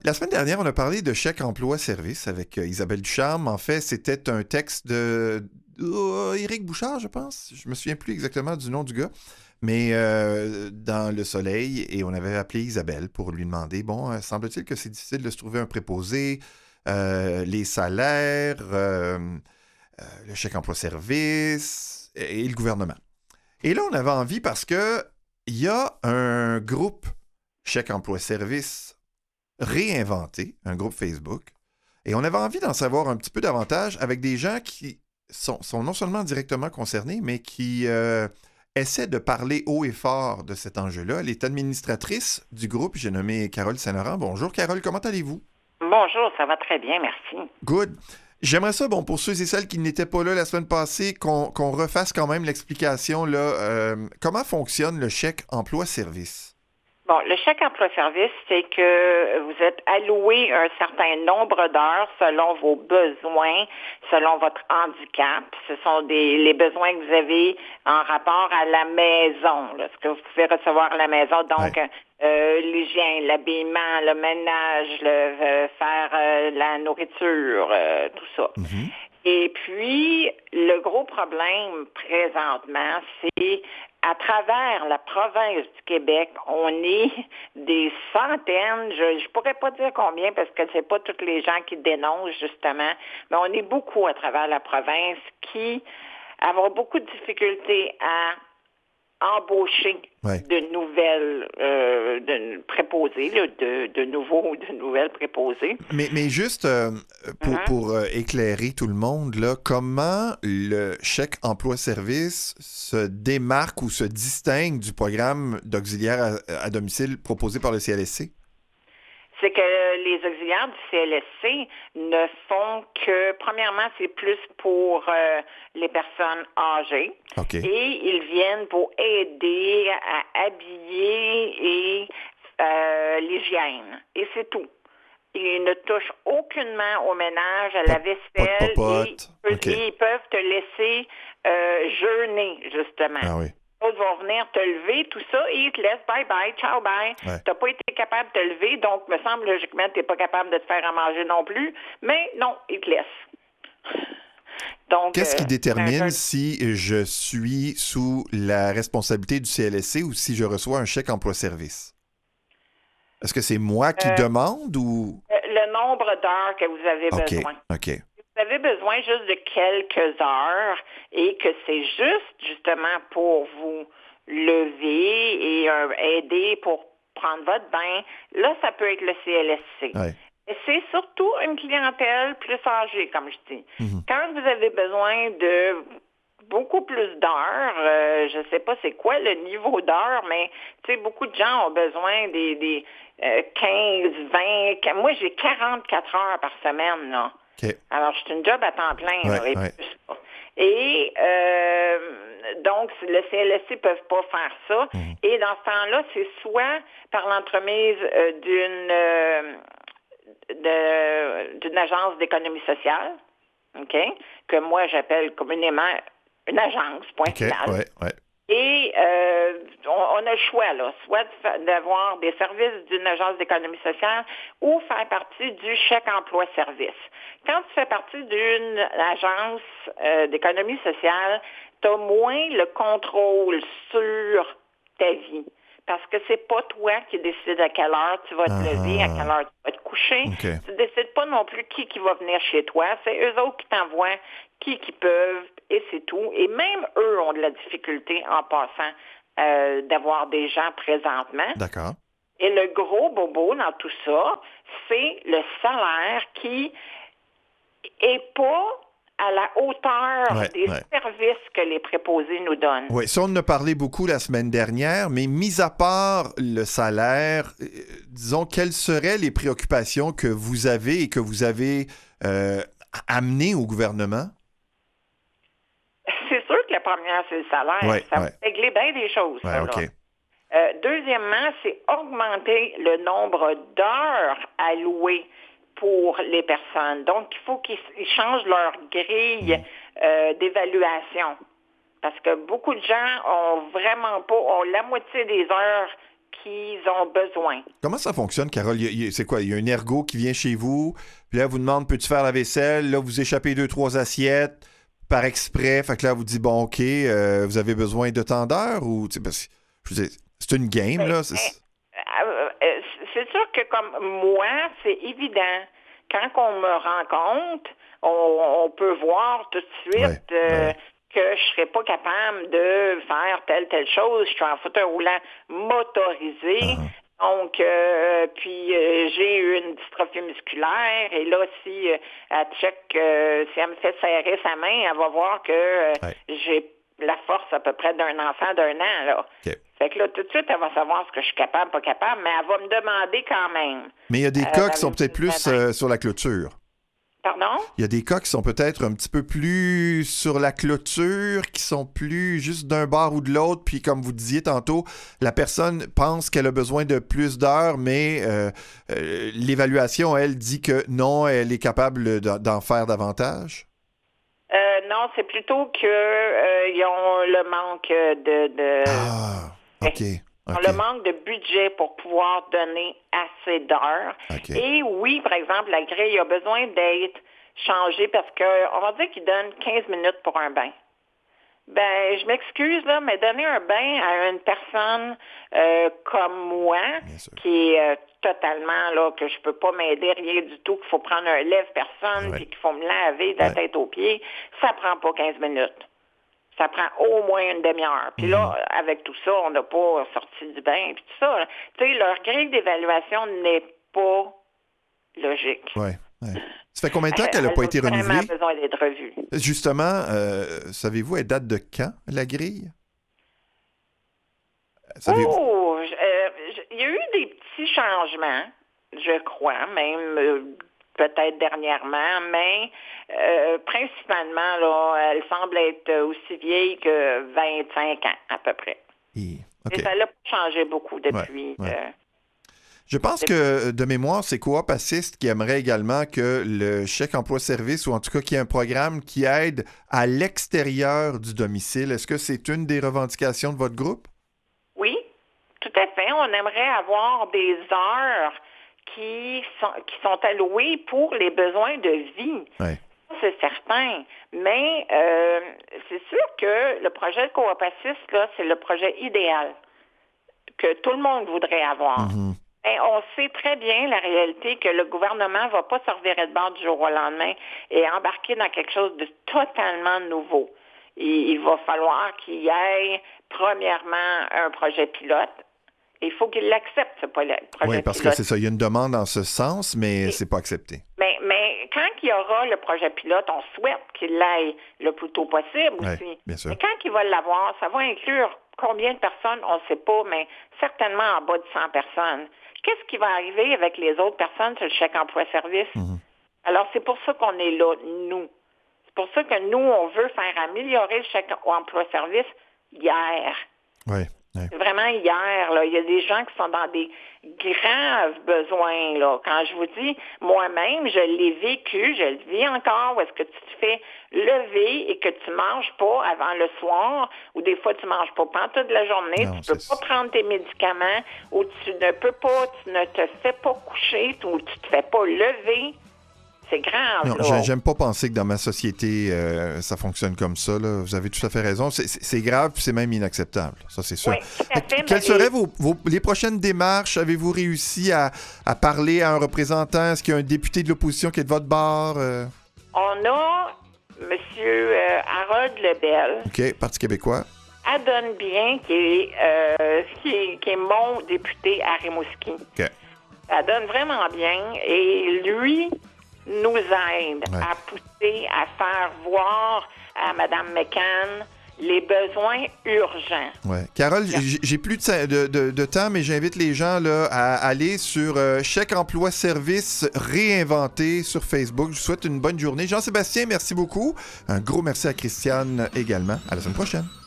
La semaine dernière, on a parlé de chèque emploi-service avec Isabelle Ducharme. En fait, c'était un texte de Éric Bouchard, je pense. Je me souviens plus exactement du nom du gars. Mais dans Le Soleil, et on avait appelé Isabelle pour lui demander, bon, semble-t-il que c'est difficile de se trouver un préposé, les salaires, le chèque emploi-service et le gouvernement. Et là, on avait envie parce que il y a un groupe chèque emploi-service réinventé, un groupe Facebook, et on avait envie d'en savoir un petit peu davantage avec des gens qui sont non seulement directement concernés, mais qui essaient de parler haut et fort de cet enjeu-là. Elle est administratrice du groupe, j'ai nommé Carole Saint-Laurent. Bonjour Carole, comment allez-vous? Bonjour, ça va très bien, merci. Good. J'aimerais ça, bon, pour ceux et celles qui n'étaient pas là la semaine passée, qu'on refasse quand même l'explication, là. Comment fonctionne le chèque emploi-service? Bon, le chèque emploi-service, c'est que vous êtes alloué un certain nombre d'heures selon vos besoins, selon votre handicap. Ce sont les besoins que vous avez en rapport à la maison, là, ce que vous pouvez recevoir à la maison. Donc, Ouais. l'hygiène, l'habillement, le ménage, faire la nourriture, tout ça. Mhm. Et puis, le gros problème présentement, c'est à travers la province du Québec, on est des centaines, je pourrais pas dire combien parce que c'est pas tous les gens qui dénoncent justement, mais on est beaucoup à travers la province qui avons beaucoup de difficultés à embaucher Ouais. de nouvelles préposées, là, de nouvelles préposées. Mais juste Mhm. pour éclairer tout le monde, là, comment le chèque emploi-service se démarque ou se distingue du programme d'auxiliaire à domicile proposé par le CLSC? C'est que les auxiliaires du CLSC ne font que, premièrement, c'est plus pour les personnes âgées OK. et ils viennent pour aider à habiller et l'hygiène. Et c'est tout. Ils ne touchent aucunement au ménage, à la Pas de vaisselle popote. OK. et ils peuvent te laisser jeûner, justement. Ah oui. Autres vont venir te lever, tout ça, et ils te laissent bye bye, ciao bye. Ouais. T'as pas été capable de te lever, donc me semble logiquement que t'es pas capable de te faire à manger non plus, mais non, ils te laissent. Donc, Qu'est-ce qui c'est détermine si je suis sous la responsabilité du CLSC ou si je reçois un chèque emploi-service? Est-ce que c'est moi qui euh, demande ou... le nombre d'heures que vous avez OK. besoin. OK. Vous avez besoin juste de quelques heures et que c'est juste justement pour vous lever et aider pour prendre votre bain. Là, ça peut être le CLSC. Ouais. Et c'est surtout une clientèle plus âgée, comme je dis. Mhm. Quand vous avez besoin de beaucoup plus d'heures, je ne sais pas c'est quoi le niveau d'heures, mais tu sais, beaucoup de gens ont besoin des 15, 20, moi j'ai 44 heures par semaine, là. OK. Alors, c'est une job à temps plein, Ouais, là, et ouais. plus. Là. Et donc, le CLSC ne peuvent pas faire ça. Mhm. Et dans ce temps-là, c'est soit par l'entremise d'une agence d'économie sociale, OK, que moi j'appelle communément une agence, point OK. final. Ouais, ouais. Et on a le choix, là, soit d'avoir des services d'une agence d'économie sociale ou faire partie du chèque emploi-service. Quand tu fais partie d'une agence d'économie sociale, tu as moins le contrôle sur ta vie. Parce que c'est pas toi qui décides à quelle heure tu vas te lever, à quelle Ah, heure tu vas te coucher. OK. Tu décides pas non plus qui va venir chez toi. C'est eux autres qui t'envoient qui peuvent, et c'est tout. Et même eux ont de la difficulté en passant d'avoir des gens présentement. D'accord. Et le gros bobo dans tout ça, c'est le salaire qui est pas à la hauteur Ouais, des ouais. services que les préposés nous donnent. Oui, ça, on en a parlé beaucoup la semaine dernière, mais mis à part le salaire, disons, quelles seraient les préoccupations que vous avez et que vous avez amenées au gouvernement? C'est sûr que la première, c'est le salaire. Oui, Ça va oui. régler bien des choses, Ouais, ça, OK. là. Deuxièmement, c'est augmenter le nombre d'heures allouées pour les personnes. Donc, il faut qu'ils changent leur grille Mhm. d'évaluation. Parce que beaucoup de gens ont vraiment pas, ont la moitié des heures qu'ils ont besoin. Comment ça fonctionne, Carole? C'est quoi? Il y a un ergo qui vient chez vous, puis là, vous demande, peux-tu faire la vaisselle? Là, vous échappez 2-3 assiettes par exprès. Fait que là, vous dit, bon, OK, vous avez besoin de tant d'heures? Ou, parce que, je veux dire, c'est une game, là. C'est sûr que comme moi, c'est évident. Quand on me rencontre, on peut voir tout de suite que je ne serais pas capable de faire telle chose. Je suis en fauteuil roulant motorisé. Donc, puis j'ai une dystrophie musculaire. Et là, si elle check, si elle me fait serrer sa main, elle va voir que j'ai la force à peu près d'un enfant d'1 an, là. Okay. Fait que là, tout de suite, elle va savoir ce que je suis capable, pas capable, mais elle va me demander quand même. Mais il y a des cas qui sont peut-être plus sur la clôture. Pardon? Il y a des cas qui sont peut-être un petit peu plus sur la clôture, qui sont plus juste d'un bord ou de l'autre, puis comme vous disiez tantôt, la personne pense qu'elle a besoin de plus d'heures, mais l'évaluation, elle, dit que non, elle est capable d'en faire davantage? Non, c'est plutôt qu'ils ont le manque de... Ah, OK. Le manque de budget pour pouvoir donner assez d'heures. Okay. Et oui, par exemple, la grille a besoin d'être changée parce qu'on va dire qu'ils donnent 15 minutes pour un bain. Ben, je m'excuse, là, mais donner un bain à une personne comme moi, qui est totalement, là, que je peux pas m'aider, rien du tout, qu'il faut prendre un lève-personne, puis qu'il faut me laver de la tête aux pieds, ça prend pas 15 minutes. Ça prend au moins une demi-heure. Puis là, avec tout ça, on n'a pas sorti du bain, puis tout ça. Tu sais, leur grille d'évaluation n'est pas logique. Oui. Ça fait combien de temps qu'elle n'a pas été renouvelée? Elle a vraiment besoin d'être revue. Justement, savez-vous, elle date de quand, la grille? Il y a eu des petits changements, je crois, même peut-être dernièrement, mais principalement, là, elle semble être aussi vieille que 25 ans, à peu près. Okay. Et ça n'a pas changé beaucoup depuis. Je pense que, de mémoire, c'est Coop Assist qui aimerait également que le chèque emploi-service, ou en tout cas qu'il y ait un programme qui aide à l'extérieur du domicile. Est-ce que c'est une des revendications de votre groupe? Oui, tout à fait. On aimerait avoir des heures qui sont allouées pour les besoins de vie. Oui. C'est certain. Mais c'est sûr que le projet de Coop Assist, là, c'est le projet idéal que tout le monde voudrait avoir. Mm-hmm. Et on sait très bien la réalité que le gouvernement ne va pas se revirer de bord du jour au lendemain et embarquer dans quelque chose de totalement nouveau. Il va falloir qu'il y ait, premièrement, un projet pilote. Il faut qu'il l'accepte, ce projet pilote. Oui, parce que c'est ça. Il y a une demande en ce sens, mais c'est pas accepté. Mais quand il y aura le projet pilote, on souhaite qu'il l'aille le plus tôt possible aussi. Bien sûr. Mais quand il va l'avoir, ça va inclure combien de personnes, on ne sait pas, mais certainement en bas de 100 personnes. Qu'est-ce qui va arriver avec les autres personnes sur le chèque emploi-service? Mm-hmm. Alors, c'est pour ça qu'on est là, nous. C'est pour ça que nous, on veut faire améliorer le chèque emploi-service hier. Oui. Vraiment hier, là. Il y a des gens qui sont dans des graves besoins, là. Quand je vous dis, moi-même, je l'ai vécu, je le vis encore, où est-ce que tu te fais lever et que tu manges pas avant le soir, ou des fois tu manges pas pendant toute la journée, non, tu peux pas prendre tes médicaments, ou tu ne peux pas, tu ne te fais pas coucher, ou tu te fais pas lever. C'est grave. Non, j'aime pas penser que dans ma société, ça fonctionne comme ça. Là. Vous avez tout à fait raison. C'est grave, puis c'est même inacceptable. Ça, c'est sûr. Oui, tout à fait, quelles seraient les prochaines démarches? Avez-vous réussi à parler à un représentant? Est-ce qu'il y a un député de l'opposition qui est de votre bord? On a M. Harold Lebel. OK, Parti québécois. Adonne bien, qui est mon député à Rimouski. OK. Adonne vraiment bien. Et lui nous aide à pousser, à faire voir à Mme McCann les besoins urgents. Ouais. Carole, j'ai plus de temps, mais j'invite les gens là, à aller sur Chèque Emploi Service réinventé sur Facebook. Je vous souhaite une bonne journée. Jean-Sébastien, merci beaucoup. Un gros merci à Christiane également. À la semaine prochaine.